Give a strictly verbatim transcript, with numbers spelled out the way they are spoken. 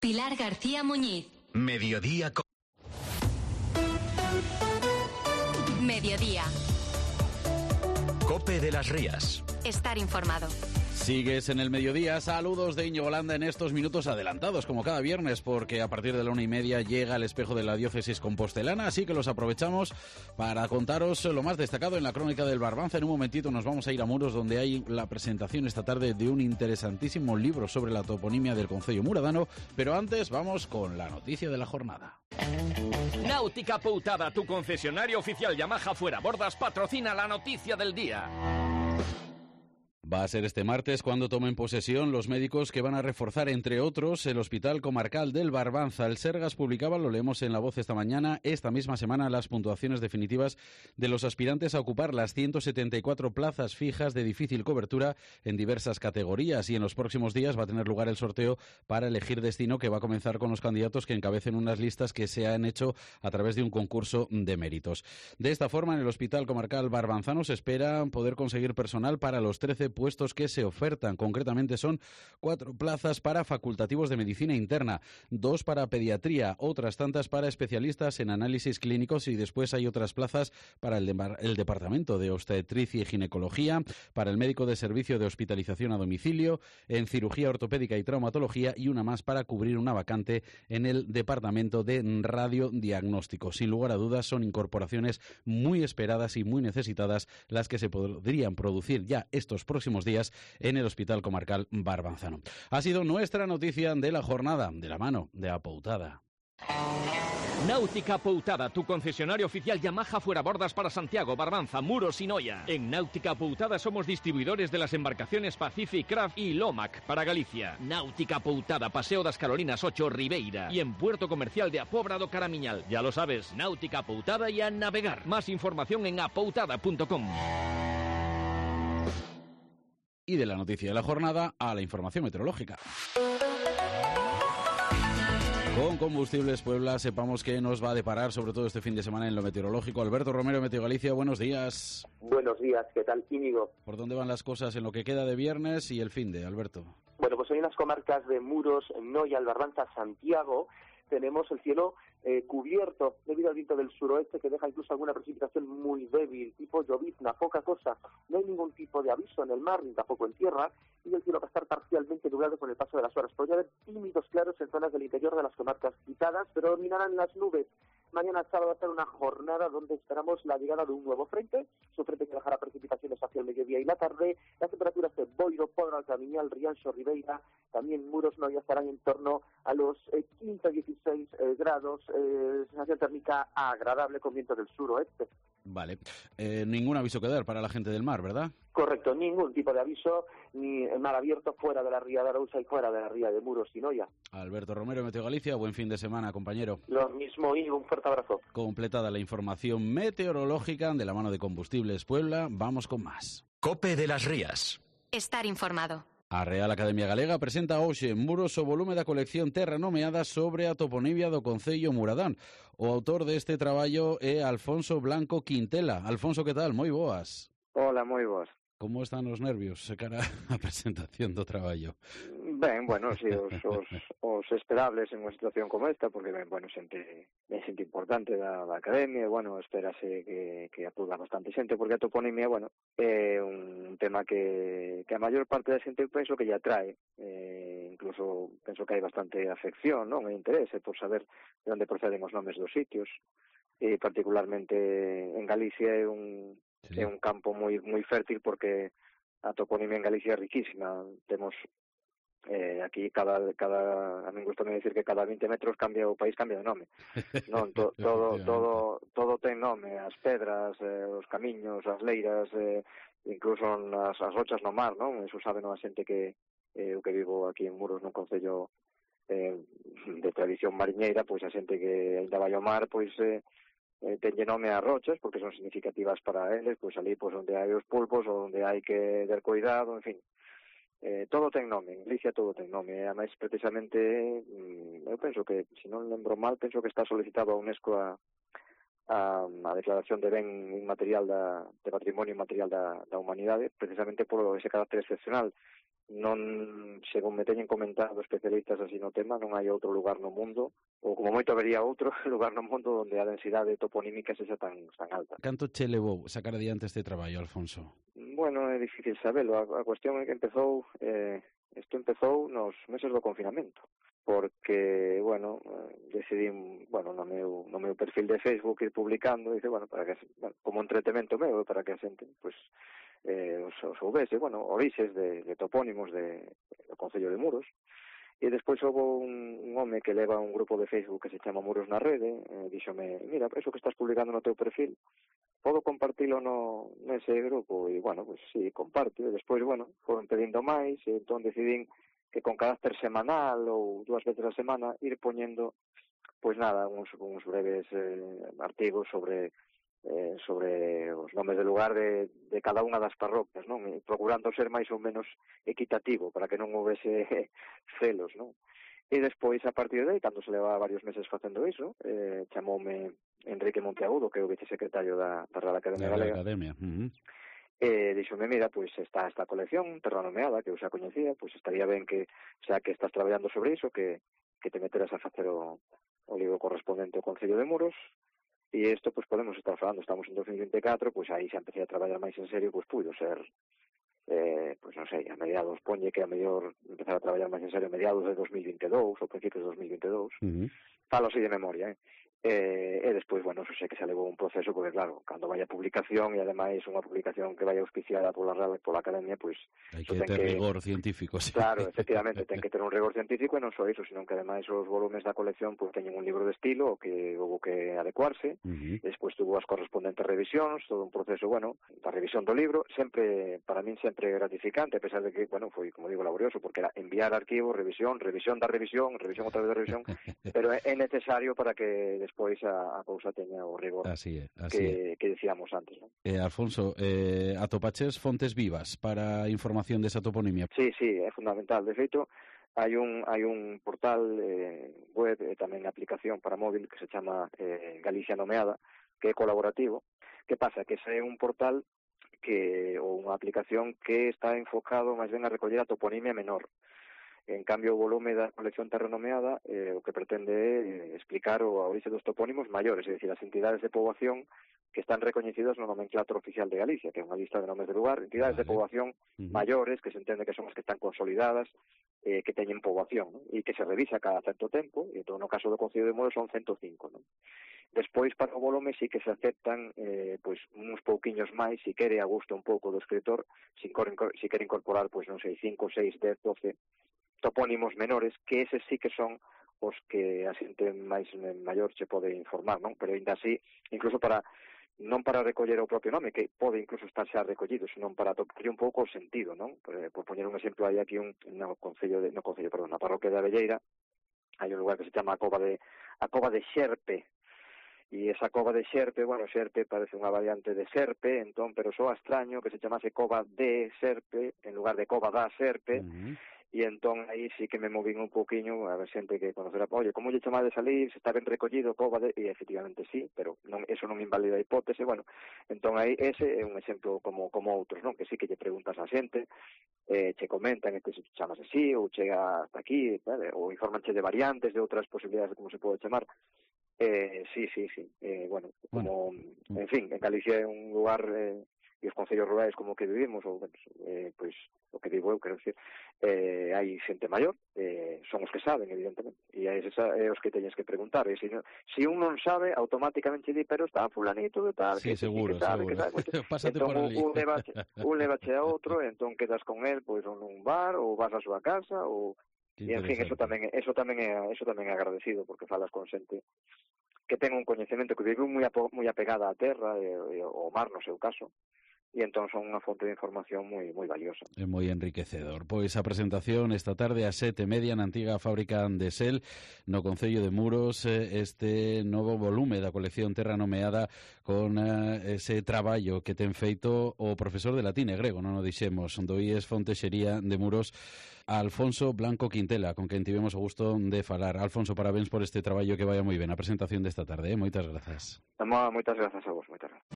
Pilar García Muñiz. Mediodía. Co- Mediodía. Cope de las Rías. Estar informado. Sigues en el mediodía. Saludos de Íñigo Landa en estos minutos adelantados, como cada viernes, porque a partir de la una y media llega el espejo de la diócesis compostelana, así que los aprovechamos para contaros lo más destacado en la crónica del Barbanza. En un momentito nos vamos a ir a Muros, donde hay la presentación esta tarde de un interesantísimo libro sobre la toponimia del concello muradano, pero antes vamos con la noticia de la jornada. Náutica Poutada, tu concesionario oficial Yamaha Fuera Bordas, patrocina la noticia del día. Va a ser este martes cuando tomen posesión los médicos que van a reforzar, entre otros, el Hospital Comarcal del Barbanza. El Sergas publicaba, lo leemos en La Voz esta mañana, esta misma semana las puntuaciones definitivas de los aspirantes a ocupar las ciento setenta y cuatro plazas fijas de difícil cobertura en diversas categorías, y en los próximos días va a tener lugar el sorteo para elegir destino, que va a comenzar con los candidatos que encabecen unas listas que se han hecho a través de un concurso de méritos. De esta forma, en el Hospital Comarcal Barbanzano se espera poder conseguir personal para los trece puestos que se ofertan. Concretamente son cuatro plazas para facultativos de medicina interna, dos para pediatría, otras tantas para especialistas en análisis clínicos, y después hay otras plazas para el, de, el departamento de obstetricia y ginecología, para el médico de servicio de hospitalización a domicilio, en cirugía ortopédica y traumatología, y una más para cubrir una vacante en el departamento de radiodiagnóstico. Sin lugar a dudas, son incorporaciones muy esperadas y muy necesitadas las que se podrían producir ya estos próximos días en el Hospital Comarcal Barbanzano. Ha sido nuestra noticia de la jornada, de la mano de Apoutada. Náutica Poutada, tu concesionario oficial Yamaha Fuera Bordas para Santiago, Barbanza, Muros y Noia. En Náutica Poutada somos distribuidores de las embarcaciones Pacific Craft y Lomac para Galicia. Náutica Poutada, Paseo das Carolinas ocho, Ribeira. Y en Puerto Comercial de Apobra do Caramiñal. Ya lo sabes, Náutica Poutada y a navegar. Más información en apoutada punto com. Y de la noticia de la jornada a la información meteorológica. Con Combustibles Puebla sepamos qué nos va a deparar, sobre todo este fin de semana, en lo meteorológico. Alberto Romero, Meteo Galicia, buenos días. Buenos días, ¿qué tal, Íñigo? ¿Por dónde van las cosas en lo que queda de viernes y el fin de, Alberto? Bueno, pues hoy en las comarcas de Muros, Noia, Barbanza, Santiago, tenemos el cielo eh, cubierto debido al viento del suroeste, que deja incluso alguna precipitación muy débil, tipo llovizna, poca cosa. No hay ningún tipo de aviso en el mar ni tampoco en tierra, y el cielo va a estar parcialmente nublado con el paso de las horas. Podría haber tímidos claros en zonas del interior de las comarcas quitadas, pero dominarán las nubes. Mañana sábado va a ser una jornada donde esperamos la llegada de un nuevo frente, su frente que dejará precipitaciones hacia el mediodía y la tarde. Las temperaturas de Boiro, Podra, Alcamiñal, Rianxo, Ribeira, también Muros, no, ya estarán en torno a los eh, quince a dieciséis eh, grados, eh, sensación térmica agradable con viento del suroeste. Vale. Eh, ningún aviso que dar para la gente del mar, ¿verdad? Correcto, ningún tipo de aviso, ni el mar abierto fuera de la ría de Arousa y fuera de la ría de Muros y Noia. Alberto Romero, Meteo Galicia, buen fin de semana, compañero. Lo mismo, y un fuerte abrazo. Completada la información meteorológica de la mano de Combustibles Puebla, vamos con más. Cope de las Rías. Estar informado. A Real Academia Galega presenta hoxe en Muros o volume da colección Terra Nomeada sobre a toponimia do concello muradán. O autor deste traballo é Alfonso Blanco Quintela. Alfonso, que tal? Moi boas. Hola, moi boas. Como están os nervios se cara a presentación do traballo? Ben, bueno, si, os, os, os esperables en unha situación como esta, porque, ben, bueno, xente, ben, xente importante da, da academia, bueno, espérase que, que acuda bastante xente, porque a toponimia, bueno, é un tema que, que a maior parte da xente penso que lle atrae, eh, incluso penso que hai bastante afección, non, e interese por saber de onde proceden os nomes dos sitios, e particularmente en Galicia é un... Sí. É un campo moi moi fértil, porque a toponimia en Galicia é riquísima. Temos eh, aquí cada cada a min gusta me decir que cada veinte metros cambia o país, cambia de nome. Non, to, todo todo todo ten nome, as pedras, eh, os camiños, as leiras, eh, incluso as as rochas no mar, non? Eso sabe non a xente que eh, o que vivo aquí en Muros, nun concello eh, de tradición mariñeira, pois a xente que ainda vai ao mar, pois eh, Eh, tenlle nome a rochas, porque son significativas para eles, pois ali pois onde hai os pulpos, ou onde hai que ter cuidado, en fin. Eh, todo ten nome, en Galicia todo ten nome, e ademais precisamente, mm, eu penso que, se non lembro mal, penso que está solicitado a UNESCO a, a, a declaración de ben inmaterial da, de patrimonio inmaterial da, da humanidade, precisamente por ese carácter excepcional non, según me teñen comentado especialistas así no tema, non hai outro lugar no mundo, ou como moito habería outro lugar no mundo onde a densidade toponímica sexa tan, tan alta. Canto che levou sacar adiante este traballo, Alfonso? Bueno, é difícil sabelo. A, a cuestión é que empezou, eh, isto empezou nos meses do confinamento, porque, bueno, decidí, bueno, no meu, no meu perfil de Facebook ir publicando, dice, bueno, para que, bueno, como entretemento meu, para que a xente, pues, eh, os, os soubese, bueno, orixes de, de topónimos de, do Concello de Muros, e despois houve un, un home que leva un grupo de Facebook que se chama Muros na Rede, e díxome, mira, eso que estás publicando no teu perfil, podo compartilo no nese grupo? E, bueno, pues sí, comparto, e despois, bueno, foron pedindo máis, e entón decidín que con carácter semanal ou dúas veces a semana ir poñendo, pois nada, uns, uns breves eh, artigos sobre eh, sobre os nomes de lugar de, de cada unha das parroquias, non? E procurando ser máis ou menos equitativo para que non houvese celos, non? E despois, a partir de aí, cando se leva varios meses facendo iso, eh, chamoume Enrique Monteagudo, que é o vicesecretario da, da Real Academia da Galega, Academia. Uh-huh. e díxome, mira, pois pues, está esta colección Terra Nomeada, que eu xa coñecía, pois pues, estaría ben que, xa que estás traballando sobre iso, que, que te meteras a facer o, o libro correspondente ao Concello de Muros. E isto, pois, podemos estar falando, estamos en dos mil vinte e catro, pois aí xa empecé a traballar máis en serio, pois puido ser, eh, pois non sei, a mediados, ponlle que a mellor empezar a traballar máis en serio a mediados de dos mil vinte e dous, ou principios de dos mil vinte e dous, uh-huh. Falo así de memoria, eh? Eh, e despois, bueno, eso sei que se levou un proceso, porque claro, cando vai a publicación, e ademais unha publicación que vai auspiciada pola Real, pola Academia, pois... Hai que ter que... rigor científico, sí. Claro, efectivamente, ten que ter un rigor científico, e non só iso, sino que ademais os volumes da colección pois teñen un libro de estilo, o que houve que adecuarse, uh-huh. E despois tuvo as correspondentes revisións, todo un proceso, bueno, da revisión do libro, sempre, para min sempre gratificante, a pesar de que, bueno, foi, como digo, laborioso, porque era enviar arquivo, revisión, revisión da revisión, revisión outra vez da revisión, pero é, é necesario para que despois a, a cousa teña o rigor así é, así que, é. que decíamos antes, ¿no? Eh, Alfonso, eh, atopaches fontes vivas para información desa toponimia? Sí, sí, é fundamental. De feito, hai un hai un portal eh, web e tamén aplicación para móvil que se chama eh, Galicia Nomeada, que é colaborativo. Que pasa? Que ese é un portal que ou unha aplicación que está enfocado máis ben a recoller a toponimia menor. En cambio, o volume da colección Terra Nomeada eh, o que pretende é eh, explicar o a orixe dos topónimos maiores, é dicir, as entidades de poboación que están recoñecidas no nomenclatro oficial de Galicia, que é unha lista de nomes de lugar, entidades vale. de poboación uh-huh. maiores, que se entende que son as que están consolidadas, eh, que teñen poboación, ¿no? E que se revisa cada certo tempo, e todo no caso do Concello de Muros son ciento cinco, ¿no? Despois, para o volume, sí que se aceptan eh, pois uns pouquiños máis, si quere a gusto un pouco do escritor, si, si quere incorporar, pois non sei, cinco, seis, dez, doce topónimos menores, que eses sí que son os que a xente máis maior se pode informar, non? Pero ainda así, incluso para non para recoller o propio nome, que pode incluso estar xa recollido, senón para tocarlle un pouco o sentido, non? Por, por poñer un exemplo, hai aquí un no concello de, no concello, perdón, na parroquia de Abelleira, hai un lugar que se chama a Cova de a Cova de Xerpe. E esa cova de Xerpe, bueno, Xerpe parece unha variante de Serpe, entón, pero soa extraño que se chamase Cova de Serpe en lugar de Cova da Serpe. Uh-huh. E entón aí sí que me movín un poquinho a ver xente que conocerá, oye, como lle chamades ali, se está ben recollido, Cova de... E efectivamente sí, pero non, eso non invalida a hipótese, bueno, entón aí ese é un exemplo como como outros, non? Que sí que lle preguntas a xente, eh, che comentan que se chamas así, ou chega hasta aquí, vale? Ou informanche de variantes, de outras posibilidades de como se pode chamar. Eh, sí, sí, sí, eh, bueno, como, bueno. En fin, en Galicia é un lugar... Eh, e os concellos rurais como que vivimos, ou, eh, pois, o que digo eu, quero decir, eh, hai xente maior, eh, son os que saben, evidentemente, e é, esa, é os que teñes que preguntar, e se, no, se un non sabe, automáticamente di, pero está fulanito de tal, sí, que, seguro, que sabe, seguro. Que sabe, pásate entón, por ali. Un levache, un levache a outro, entón quedas con él, pois, nun bar, ou vas a súa casa, ou... E, en fin, eso tamén, eso tamén é, eso tamén é agradecido, porque falas con xente que ten un coñecemento que vive moi, moi apegada á terra, e, e, o mar, no seu caso, e entón son unha fonte de información moi moi valiosa. É moi enriquecedor. Pois a presentación esta tarde a sete e media na antiga fábrica Andesel, no Concello de Muros, este novo volume da colección Terra Nomeada con uh, ese traballo que ten feito o profesor de latín e grego, non o dixemos, do I E S Fontexería de Muros, Alfonso Blanco Quintela, con quen tivemos o gusto de falar. Alfonso, parabéns por este traballo, que vaya moi ben a presentación desta tarde, eh? Moitas grazas. Moitas grazas a vos, moitas grazas.